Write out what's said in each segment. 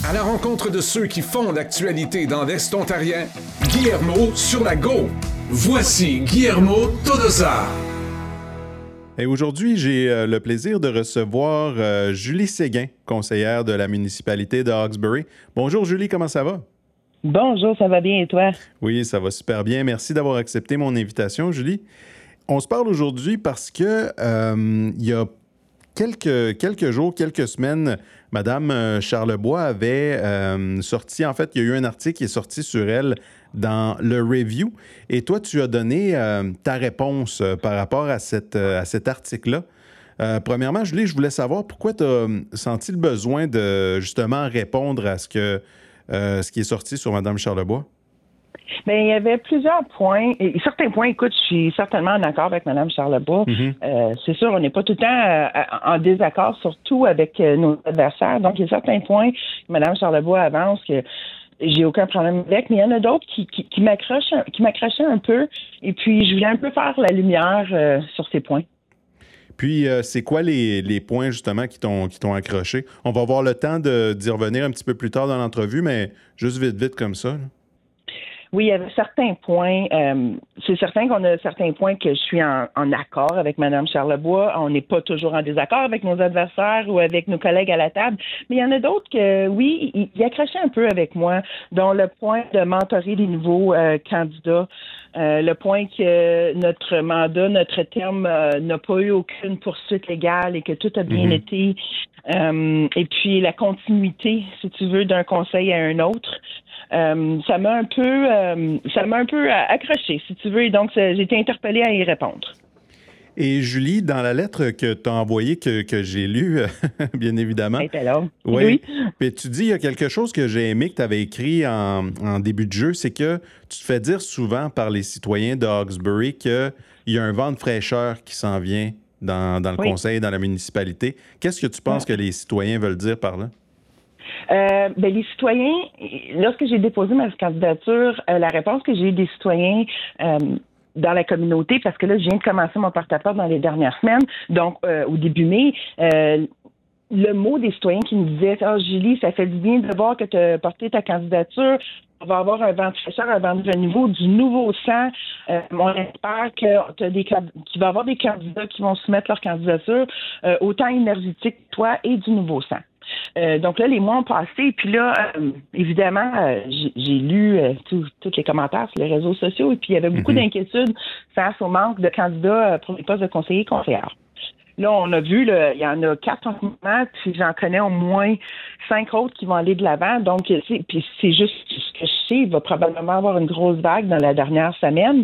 À la rencontre de ceux qui font l'actualité dans l'Est ontarien, Guillermo sur la Go. Voici Guillermo Todosa. Et aujourd'hui, j'ai le plaisir de recevoir Julie Séguin, conseillère de la municipalité de Hawkesbury. Bonjour Julie, comment ça va? Bonjour, ça va bien et toi? Oui, ça va super bien. Merci d'avoir accepté mon invitation, Julie. On se parle aujourd'hui parce que il y a quelques jours, quelques semaines, Madame Charlebois avait sorti, en fait, il y a eu un article qui est sorti sur elle dans le Review. Et toi, tu as donné ta réponse par rapport à cet article-là. Premièrement, Julie, je voulais savoir pourquoi tu as senti le besoin de justement répondre à ce qui est sorti sur Madame Charlebois. Bien, il y avait plusieurs points. Et certains points, écoute, je suis certainement en accord avec Mme Charlebois. C'est sûr, on n'est pas tout le temps en désaccord, surtout avec nos adversaires. Donc, il y a certains points que Mme Charlebois avance que j'ai aucun problème avec, mais il y en a d'autres qui m'accrochaient un peu. Et puis, je voulais un peu faire la lumière sur ces points. Puis, c'est quoi les points, justement, qui t'ont accroché? On va avoir le temps d'y revenir un petit peu plus tard dans l'entrevue, mais juste vite comme ça, là. Oui, il y avait certains points. C'est certain qu'on a certains points que je suis en accord avec Mme Charlebois. On n'est pas toujours en désaccord avec nos adversaires ou avec nos collègues à la table. Mais il y en a d'autres que, oui, ils accrochaient un peu avec moi, dont le point de mentorer les nouveaux candidats. Le point que notre mandat, notre terme n'a pas eu aucune poursuite légale et que tout a bien été. Et puis la continuité, si tu veux, d'un conseil à un autre. Ça m'a un peu accroché, si tu veux, et donc j'ai été interpellée à y répondre. Et Julie, dans la lettre que tu as envoyée, que j'ai lue, bien évidemment. Elle était là. Oui. Puis tu dis, il y a quelque chose que j'ai aimé que tu avais écrit en début de jeu, c'est que tu te fais dire souvent par les citoyens de Hawkesbury qu'il y a un vent de fraîcheur qui s'en vient dans le conseil, dans la municipalité. Qu'est-ce que tu penses que les citoyens veulent dire par là? Les citoyens, lorsque j'ai déposé ma candidature, la réponse que j'ai eu des citoyens dans la communauté, parce que là, je viens de commencer mon porte-à-porte dans les dernières semaines, donc au début mai, le mot des citoyens qui me disaient « Ah, Julie, ça fait du bien de voir que tu as porté ta candidature. On va avoir un vent de fraîcheur, un vent de renouveau, du nouveau sang. On espère qu'il va y avoir des candidats qui vont soumettre leur candidature autant énergétique que toi et du nouveau sang. » Donc là, les mois ont passé, puis là, évidemment, j'ai lu tous les commentaires sur les réseaux sociaux, et puis il y avait beaucoup d'inquiétudes face au manque de candidats pour les postes de conseiller et conseillère. Là, on a vu, il y en a 4 en ce moment, puis j'en connais au moins 5 autres qui vont aller de l'avant. Donc, puis c'est juste ce que je sais, il va probablement avoir une grosse vague dans la dernière semaine.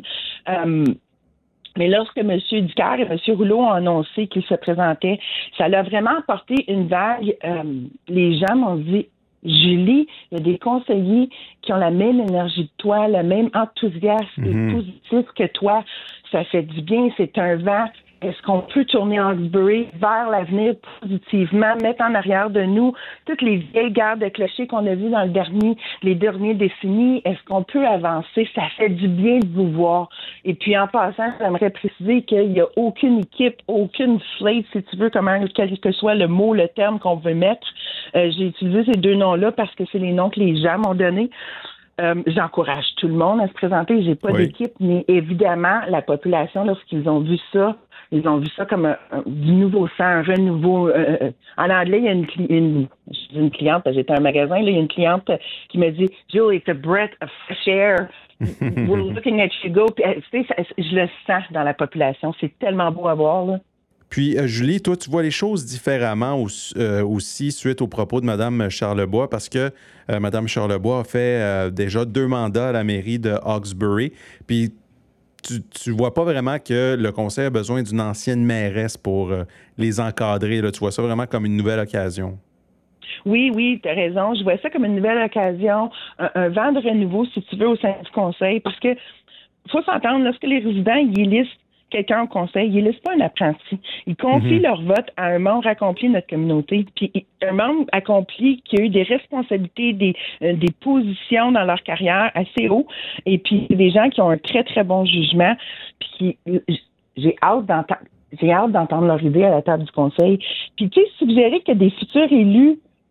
Mais lorsque M. Ducaire et M. Rouleau ont annoncé qu'ils se présentaient, ça l'a vraiment apporté une vague. Les gens m'ont dit, Julie, il y a des conseillers qui ont la même énergie que toi, le même enthousiasme et positif que toi. Ça fait du bien, c'est un vent. Est-ce qu'on peut tourner Hawkesbury vers l'avenir positivement, mettre en arrière de nous toutes les vieilles guerres de clochers qu'on a vues dans les dernières décennies? Est-ce qu'on peut avancer? Ça fait du bien de vous voir. Et puis, en passant, j'aimerais préciser qu'il n'y a aucune équipe, aucune slate, si tu veux, quel que soit le mot, le terme qu'on veut mettre. J'ai utilisé ces 2 noms-là parce que c'est les noms que les gens m'ont donnés. J'encourage tout le monde à se présenter. J'ai pas d'équipe, mais évidemment, la population, lorsqu'ils ont vu ça, ils ont vu ça comme du nouveau sang, un renouveau. En anglais, il y a une cliente, j'étais à un magasin, là, il y a une cliente qui me dit « Julie, it's a breath of fresh air. We're looking at you go. » Tu sais, je le sens dans la population. C'est tellement beau à voir, là. Puis, Julie, toi, tu vois les choses différemment aussi suite aux propos de Mme Charlebois, parce que Mme Charlebois a fait déjà 2 mandats à la mairie de Hawkesbury. Puis, tu vois pas vraiment que le conseil a besoin d'une ancienne mairesse pour les encadrer, là. Tu vois ça vraiment comme une nouvelle occasion. Oui, tu as raison. Je vois ça comme une nouvelle occasion, un vent de renouveau, si tu veux, au sein du conseil, parce que faut s'entendre, lorsque les résidents ils élisent quelqu'un au conseil, ils élisent pas un apprenti. Ils confient leur vote à un membre accompli de notre communauté. Puis un membre accompli qui a eu des responsabilités, des positions dans leur carrière assez haut, et puis des gens qui ont un très, très bon jugement, puis j'ai hâte d'entendre leur idée à la table du conseil. Puis tu sais, suggérer que des futurs élus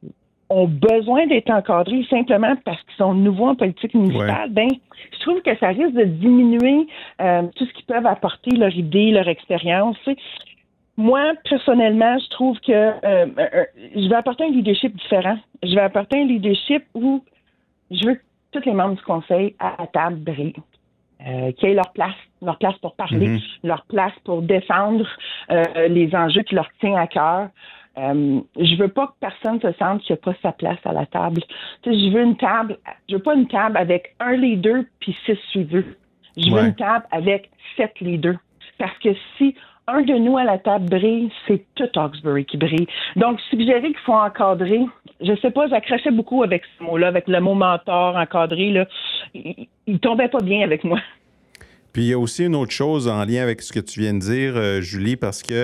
ont besoin d'être encadrés simplement parce qu'ils sont nouveaux en politique municipale, je trouve que ça risque de diminuer tout ce qu'ils peuvent apporter, leur idée, leur expérience. Moi, personnellement, je trouve que je vais apporter un leadership différent. Je vais apporter un leadership où je veux que tous les membres du conseil à la table brillent. Qui aient leur place pour parler, leur place pour défendre les enjeux qui leur tiennent à cœur. Je veux pas que personne se sente qu'il n'y a pas sa place à la table. Tu sais, je veux pas une table avec un leader puis 6 suiveux. Je veux une table avec 7 leaders. Parce que si un de nous à la table brille, c'est tout Hawkesbury qui brille. Donc, suggérer qu'il faut encadrer, je sais pas, j'accrochais beaucoup avec ce mot-là, avec le mot mentor, encadrer, là. Il tombait pas bien avec moi. Puis il y a aussi une autre chose en lien avec ce que tu viens de dire, Julie, parce que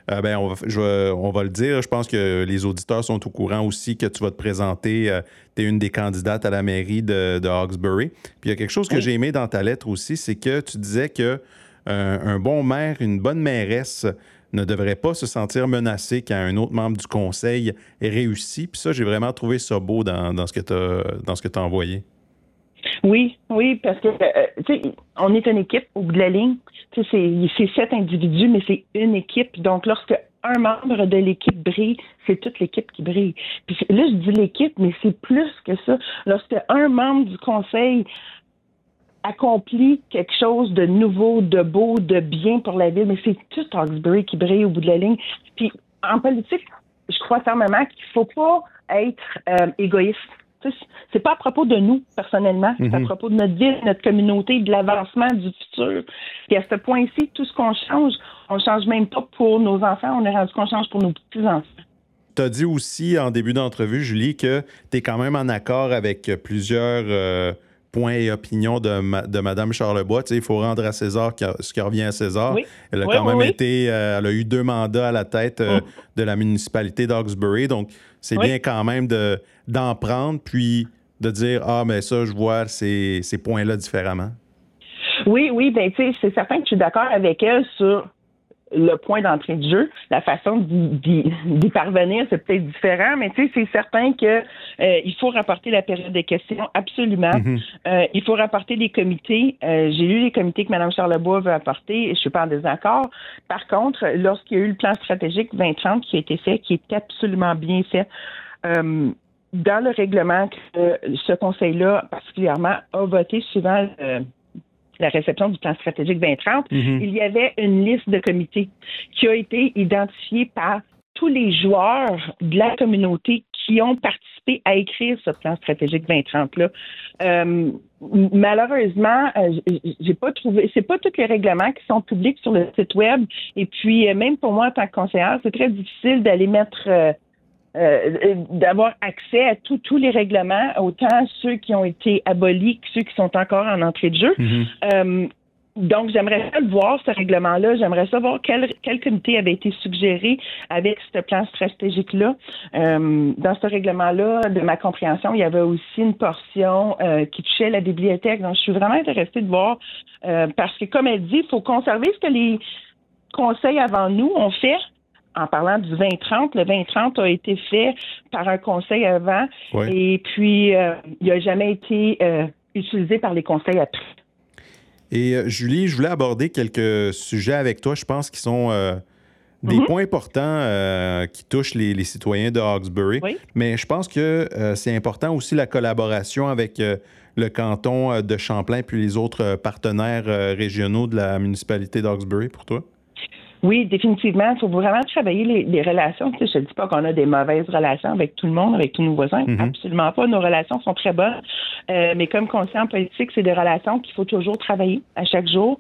on va le dire, je pense que les auditeurs sont au courant aussi que tu vas te présenter, tu es une des candidates à la mairie de Hawkesbury. Puis il y a quelque chose que j'ai aimé dans ta lettre aussi, c'est que tu disais que un bon maire, une bonne mairesse ne devrait pas se sentir menacé quand un autre membre du conseil est réussi. Puis ça, j'ai vraiment trouvé ça beau dans ce que tu as envoyé. Oui, parce que, tu sais, on est une équipe au bout de la ligne. Tu sais, c'est 7 individus, mais c'est une équipe. Donc, lorsque un membre de l'équipe brille, c'est toute l'équipe qui brille. Puis là, je dis l'équipe, mais c'est plus que ça. Lorsque un membre du conseil accomplit quelque chose de nouveau, de beau, de bien pour la ville, mais c'est tout Hawkesbury qui brille au bout de la ligne. Puis, en politique, je crois fermement qu'il ne faut pas être égoïste. C'est pas à propos de nous, personnellement. C'est à propos de notre ville, notre communauté, de l'avancement du futur. Et à ce point-ci, tout ce qu'on change, on change même pas pour nos enfants, on est rendu qu'on change pour nos petits-enfants. Tu as dit aussi en début d'entrevue, Julie, que tu es quand même en accord avec plusieurs points et opinions de Mme Charlebois. Tu sais, il faut rendre à César ce qui revient à César. Oui. Elle a quand même été... elle a eu 2 mandats à la tête de la municipalité d'Hawkesbury. Donc, c'est bien quand même d'en prendre, puis de dire « Ah, mais ça, je vois ces points-là différemment. » Oui, bien, tu sais, c'est certain que je suis d'accord avec elle sur le point d'entrée de jeu. La façon d'y parvenir, c'est peut-être différent, mais tu sais, c'est certain que il faut rapporter la période des questions, absolument. Il faut rapporter les comités. J'ai lu les comités que Mme Charlebois veut apporter et je suis pas en désaccord. Par contre, lorsqu'il y a eu le plan stratégique 2030 qui a été fait, qui est absolument bien fait, dans le règlement que ce conseil-là, particulièrement, a voté suivant la réception du plan stratégique 2030, il y avait une liste de comités qui a été identifiée par tous les joueurs de la communauté qui ont participé à écrire ce plan stratégique 2030-là. Malheureusement, j'ai pas trouvé, c'est pas tous les règlements qui sont publics sur le site web. Et puis, même pour moi, en tant que conseillère, c'est très difficile d'aller mettre d'avoir accès à tous les règlements, autant ceux qui ont été abolis que ceux qui sont encore en entrée de jeu. Donc, j'aimerais ça le voir, ce règlement-là. J'aimerais savoir quel comité avait été suggéré avec ce plan stratégique-là. Dans ce règlement-là, de ma compréhension, il y avait aussi une portion qui touchait la bibliothèque. Donc, je suis vraiment intéressée de voir, parce que, comme elle dit, il faut conserver ce que les conseils avant nous ont fait. En parlant du 2030, le 2030 a été fait par un conseil avant et puis il n'a jamais été utilisé par les conseils après. Et Julie, je voulais aborder quelques sujets avec toi, je pense, qui sont des points importants qui touchent les citoyens de Hawkesbury. Mais je pense que c'est important aussi la collaboration avec le canton de Champlain puis les autres partenaires régionaux de la municipalité d'Hawkesbury pour toi. Oui, définitivement. Il faut vraiment travailler les relations. Tu sais, je ne dis pas qu'on a des mauvaises relations avec tout le monde, avec tous nos voisins. Absolument pas. Nos relations sont très bonnes. Mais comme conseiller en politique, c'est des relations qu'il faut toujours travailler à chaque jour.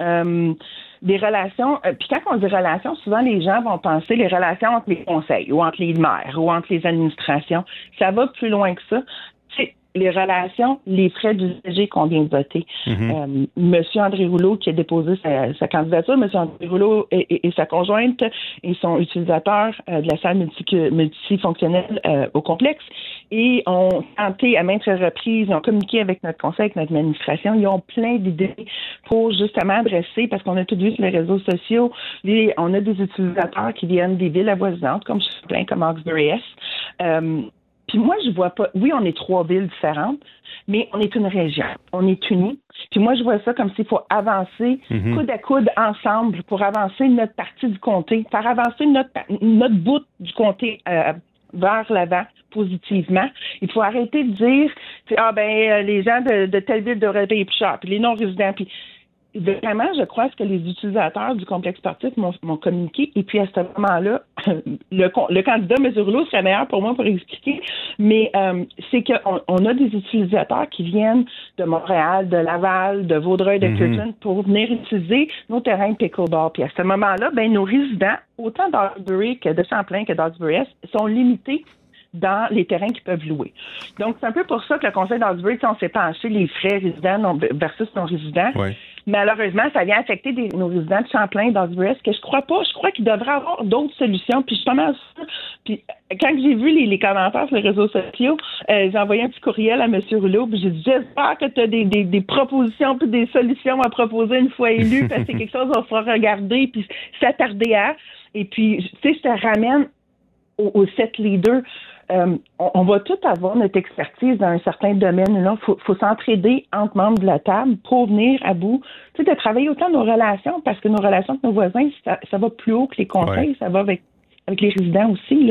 Des relations... puis quand on dit relations, souvent les gens vont penser les relations entre les conseils ou entre les maires ou entre les administrations. Ça va plus loin que ça. Les relations, les frais d'usager qu'on vient de voter. Monsieur André Rouleau, qui a déposé sa candidature, Monsieur André Rouleau et sa conjointe, ils sont utilisateurs de la salle multifonctionnelle au complexe et ont tenté à maintes reprises, ils ont communiqué avec notre conseil, avec notre administration, ils ont plein d'idées pour justement adresser, parce qu'on a tout vu sur les réseaux sociaux, on a des utilisateurs qui viennent des villes avoisinantes, comme Champlain, comme Hawkesbury-Est. Puis Puis moi, je vois pas... Oui, on est 3 villes différentes, mais on est une région. On est unis. Puis moi, je vois ça comme s'il faut avancer coude à coude ensemble pour avancer notre partie du comté, faire avancer notre bout du comté vers l'avant positivement. Il faut arrêter de dire les gens de telle ville devraient payer plus cher, puis les non-résidents, puis vraiment, je crois que les utilisateurs du complexe sportif m'ont communiqué. Et puis, à ce moment-là, le candidat, M. Rouleau, serait meilleur pour moi pour expliquer. Mais c'est qu'on a des utilisateurs qui viennent de Montréal, de Laval, de Vaudreuil, de Kirkland pour venir utiliser nos terrains de pickleball. Puis à ce moment-là, nos résidents, autant d'Hawkesbury que de Champlain que d'Hawkesbury-Est, sont limités dans les terrains qu'ils peuvent louer. Donc, c'est un peu pour ça que le conseil d'Hawkesbury, on s'est penché les frais résidents versus non-résidents. Ouais. Malheureusement, ça vient affecter nos résidents de Champlain, d'Hawkesbury, que je crois pas. Je crois qu'il devrait y avoir d'autres solutions. Puis, je suis pas mal sûre. Puis, quand j'ai vu les commentaires sur les réseaux sociaux, j'ai envoyé un petit courriel à M. Rouleau, puis j'ai dit, j'espère que tu as des propositions puis des solutions à proposer une fois élu, parce que c'est quelque chose qu'on fera regarder puis s'attarder à. Et puis, tu sais, je te ramène aux 7 leaders. On va tous avoir notre expertise dans un certain domaine. Il faut s'entraider entre membres de la table pour venir à bout. Tu sais, de travailler autant nos relations, parce que nos relations avec nos voisins, ça va plus haut que les conseils, ça va avec les résidents aussi, là.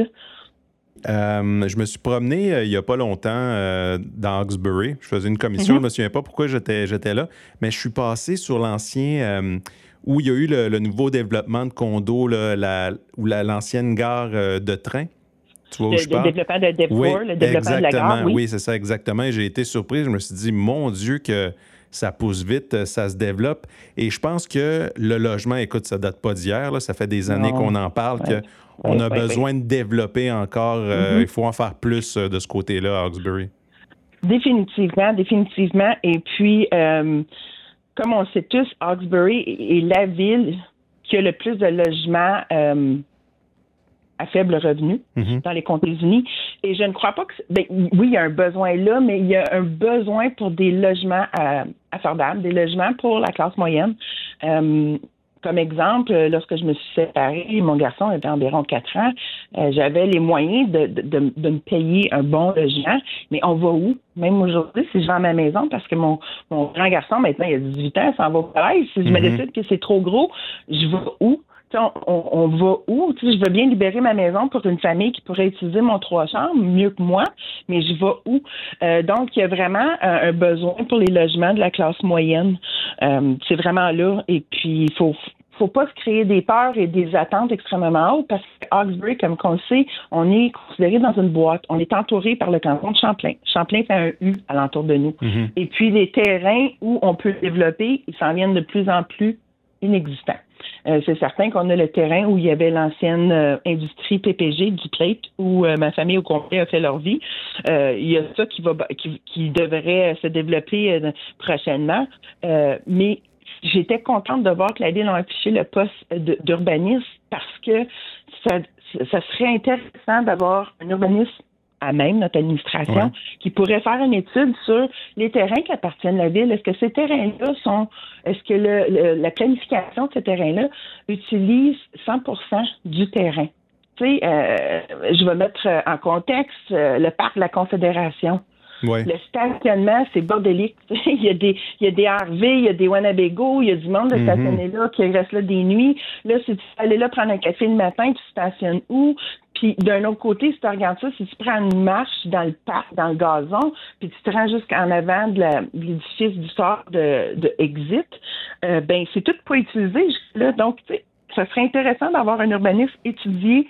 Je me suis promené il n'y a pas longtemps dans Hawkesbury. Je faisais une commission, je ne me souviens pas pourquoi j'étais là, mais je suis passé sur l'ancien... où il y a eu le nouveau développement de condos, l'ancienne gare de train. Tu vois où je parle? Le développement de Devcore, le développement de la gare, oui, c'est ça, exactement. Et j'ai été surpris. Je me suis dit, mon Dieu, que ça pousse vite, ça se développe. Et je pense que le logement, écoute, ça date pas d'hier. Là, ça fait des années qu'on en parle, qu'on a besoin de développer encore. Il faut en faire plus de ce côté-là à Hawkesbury. Définitivement. Et puis, comme on sait tous, Hawkesbury est la ville qui a le plus de logements à faible revenu dans les comtés unis. Et je ne crois pas que... oui, il y a un besoin là, mais il y a un besoin pour des logements affordables, des logements pour la classe moyenne. Comme exemple, lorsque je me suis séparée, mon garçon avait environ 4 ans, j'avais les moyens de me payer un bon logement, mais on va où? Même aujourd'hui, si je vends ma maison, parce que mon grand garçon, maintenant, il a 18 ans, ça en va au travail. Si je me décide que c'est trop gros, je vais où? On va où? Je veux bien libérer ma maison pour une famille qui pourrait utiliser mon 3 chambres mieux que moi, mais je vais où? Donc, il y a vraiment un besoin pour les logements de la classe moyenne. C'est vraiment là. Et puis, il faut pas se créer des peurs et des attentes extrêmement hautes parce que Hawkesbury, comme on le sait, on est considéré dans une boîte. On est entouré par le canton de Champlain. Champlain fait un U alentour de nous. Et puis, les terrains où on peut développer, ils s'en viennent de plus en plus inexistants. C'est certain qu'on a le terrain où il y avait l'ancienne industrie PPG du plate où ma famille au complet a fait leur vie. Il y a ça qui devrait se développer prochainement. Mais j'étais contente de voir que la Ville a affiché le poste d'urbanisme parce que ça serait intéressant d'avoir un urbaniste à même notre administration, qui pourrait faire une étude sur les terrains qui appartiennent à la ville. Est-ce que ces terrains-là est-ce que la planification de ces terrains-là utilise 100% du terrain? Tu sais, je vais mettre en contexte le parc de la Confédération. Ouais. Le stationnement, c'est bordélique. il y a des RV, il y a des Winnebago, il y a du monde de stationner là, qui reste là des nuits. Là, si tu veux aller là prendre un café le matin, tu stationnes où? Puis d'un autre côté, si tu regardes ça, si tu prends une marche dans le parc, dans le gazon, puis tu te rends jusqu'en avant de l'édifice du sort de Exit, c'est tout pas utilisé là. Donc, tu sais, ça serait intéressant d'avoir un urbaniste étudier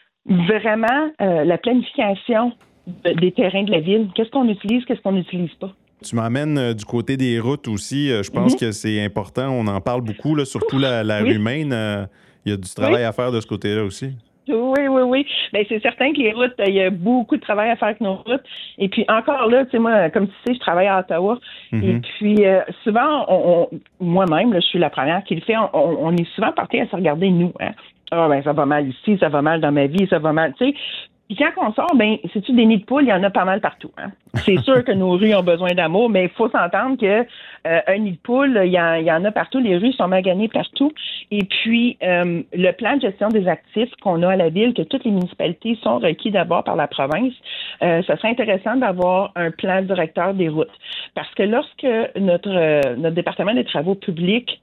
vraiment la planification des terrains de la ville. Qu'est-ce qu'on utilise, qu'est-ce qu'on n'utilise pas? Tu m'amènes du côté des routes aussi. Je pense que c'est important. On en parle beaucoup, là, surtout la rue Maine. Il y a du travail à faire de ce côté-là aussi. Oui. Bien, c'est certain que les routes, il y a beaucoup de travail à faire avec nos routes. Et puis, encore là, tu sais, moi, comme tu sais, je travaille à Ottawa. Et puis, souvent, moi-même, là, je suis la première qui le fait, on est souvent porté à se regarder, nous. Hein? Ça va mal ici, ça va mal dans ma vie, ça va mal, tu sais. Puis quand on sort, c'est-tu des nids de poules, il y en a pas mal partout. Hein? C'est sûr que nos rues ont besoin d'amour, mais il faut s'entendre que un nid de poule, il y en a partout. Les rues sont maganées partout. Et puis, le plan de gestion des actifs qu'on a à la ville, que toutes les municipalités sont requis d'abord par la province, ça serait intéressant d'avoir un plan directeur des routes. Parce que lorsque notre département des travaux publics,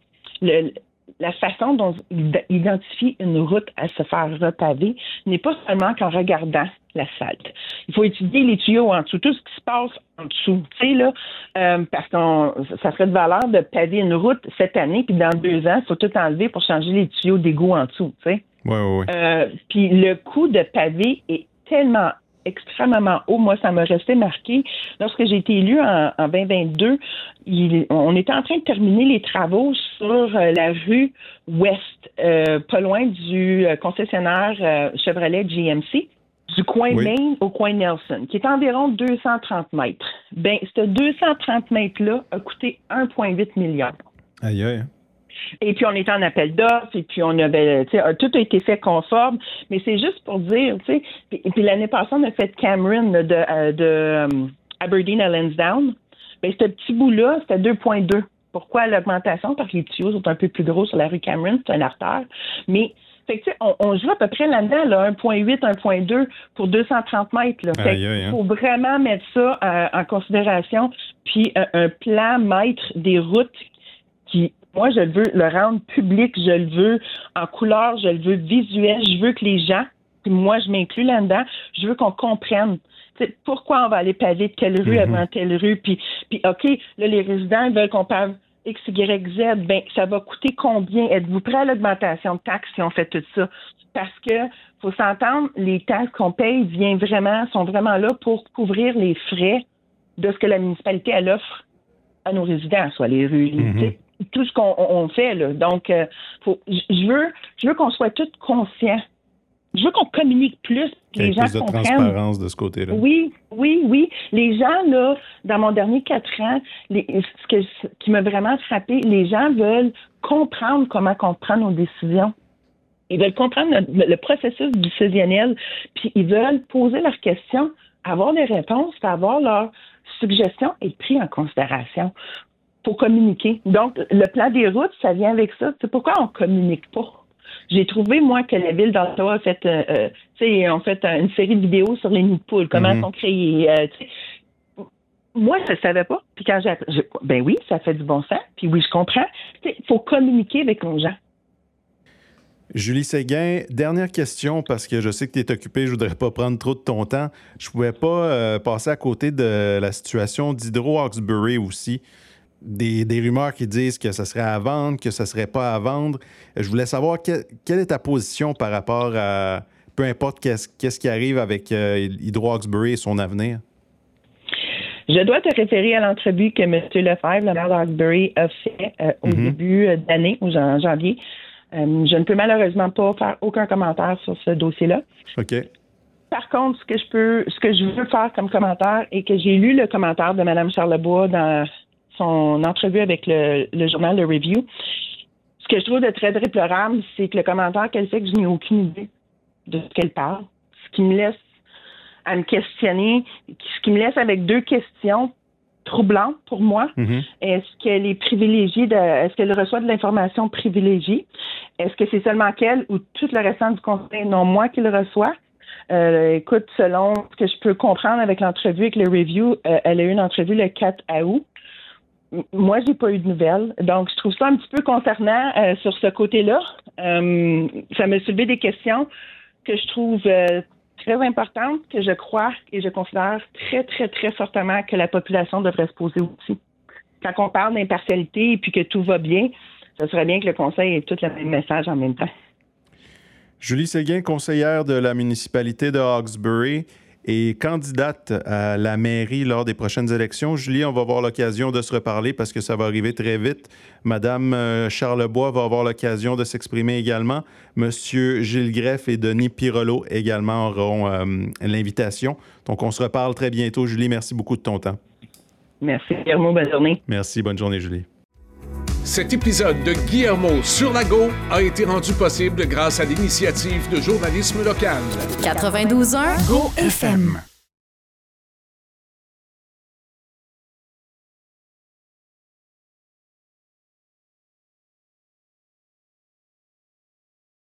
la façon dont il identifie une route à se faire repaver n'est pas seulement qu'en regardant l'asphalte. Il faut étudier les tuyaux en dessous, tout ce qui se passe en dessous. Tu sais, là, parce que ça serait de valeur de paver une route cette année, puis dans 2 ans, il faut tout enlever pour changer les tuyaux d'égout en dessous. Tu sais. Oui. Puis le coût de paver est tellement extrêmement haut. Moi, ça m'a resté marqué. Lorsque j'ai été élue en 2022, on était en train de terminer les travaux sur la rue Ouest, pas loin du concessionnaire Chevrolet GMC, du coin Main au coin Nelson, qui est environ 230 mètres. Ce 230 mètres-là a coûté 1,8 milliard. Aïe, aïe. Et puis, on était en appel d'offres, et puis on avait, tout a été fait conforme, mais c'est juste pour dire, tu sais, et puis l'année passée, on a fait Cameron de Aberdeen à Lansdowne. Ce petit bout-là, c'était 2,2. Pourquoi l'augmentation? Parce que les tuyaux sont un peu plus gros sur la rue Cameron, c'est un artère. Mais, fait que, on joue à peu près là-dedans, là, 1,8, 1,2 pour 230 mètres. Là. Fait qu'il faut vraiment mettre ça en considération. Puis, un plan maître des routes qui, moi, je veux le rendre public, je le veux en couleur, je le veux visuel, je veux que les gens, puis moi, je m'inclus là-dedans, je veux qu'on comprenne pourquoi on va aller paver telle rue avant telle rue, puis OK, là, les résidents ils veulent qu'on pave X, Y, Z, ça va coûter combien? Êtes-vous prêts à l'augmentation de taxes si on fait tout ça? Parce que, faut s'entendre, les taxes qu'on paye sont vraiment là pour couvrir les frais de ce que la municipalité, elle offre à nos résidents, soit les rues, tout ce qu'on fait, là. Donc, je veux qu'on soit tous conscients. Je veux qu'on communique plus. Les gens plus comprennent. De transparence de ce côté-là. Oui. Les gens, là, dans mon dernier 4 ans, ce qui m'a vraiment frappé, les gens veulent comprendre comment on prend nos décisions. Ils veulent comprendre le processus décisionnel, puis ils veulent poser leurs questions, avoir des réponses, avoir leurs suggestions et pris en considération pour communiquer. Donc, le plan des routes, ça vient avec ça. C'est pourquoi on communique pas. J'ai trouvé, moi, que la Ville d'Ottawa a fait, on fait une série de vidéos sur les nids de poules, comment ils sont créés. Moi, je ne savais pas. Puis quand oui, ça fait du bon sens. Puis oui, je comprends. Il faut communiquer avec nos gens. Julie Séguin, dernière question, parce que je sais que tu es occupée, je ne voudrais pas prendre trop de ton temps. Je ne pouvais pas passer à côté de la situation d'Hydro-Hawkesbury aussi. Des rumeurs qui disent que ça serait à vendre, que ça ne serait pas à vendre. Je voulais savoir quelle est ta position par rapport à peu importe qu'est-ce qui arrive avec Hydro-Hawkesbury et son avenir. Je dois te référer à l'entrevue que M. Lefebvre, le maire d'Hawkesbury, a fait au début d'année, en janvier. Je ne peux malheureusement pas faire aucun commentaire sur ce dossier-là. OK. Par contre, ce que je veux faire comme commentaire et que j'ai lu le commentaire de Mme Charlebois dans son entrevue avec le journal Le Review, ce que je trouve de très déplorable, c'est que le commentaire qu'elle fait, que je n'ai aucune idée de ce qu'elle parle, ce qui me laisse à me questionner, ce qui me laisse avec 2 questions troublantes pour moi. Est-ce qu'elle est privilégiée est-ce qu'elle reçoit de l'information privilégiée? Est-ce que c'est seulement qu'elle ou tout le restant du conseil, non moi qui le reçoit? Écoute, selon ce que je peux comprendre avec l'entrevue avec le Review, elle a eu une entrevue le 4 août. Moi, j'ai pas eu de nouvelles. Donc, je trouve ça un petit peu concernant sur ce côté-là. Ça m'a soulevé des questions que je trouve très importantes, que je crois et je considère très, très, très fortement que la population devrait se poser aussi. Quand on parle d'impartialité et puis que tout va bien, ce serait bien que le conseil ait tout le même message en même temps. Julie Séguin, conseillère de la municipalité de Hawkesbury et candidate à la mairie lors des prochaines élections. Julie, on va avoir l'occasion de se reparler parce que ça va arriver très vite. Madame Charlebois va avoir l'occasion de s'exprimer également. Monsieur Gilles Greff et Denis Pirolo également auront l'invitation. Donc, on se reparle très bientôt. Julie, merci beaucoup de ton temps. Merci, Guillermo. Bonne journée. Merci. Bonne journée, Julie. Cet épisode de Guillermo sur la Go a été rendu possible grâce à l'initiative de journalisme local. 92.1 Go FM.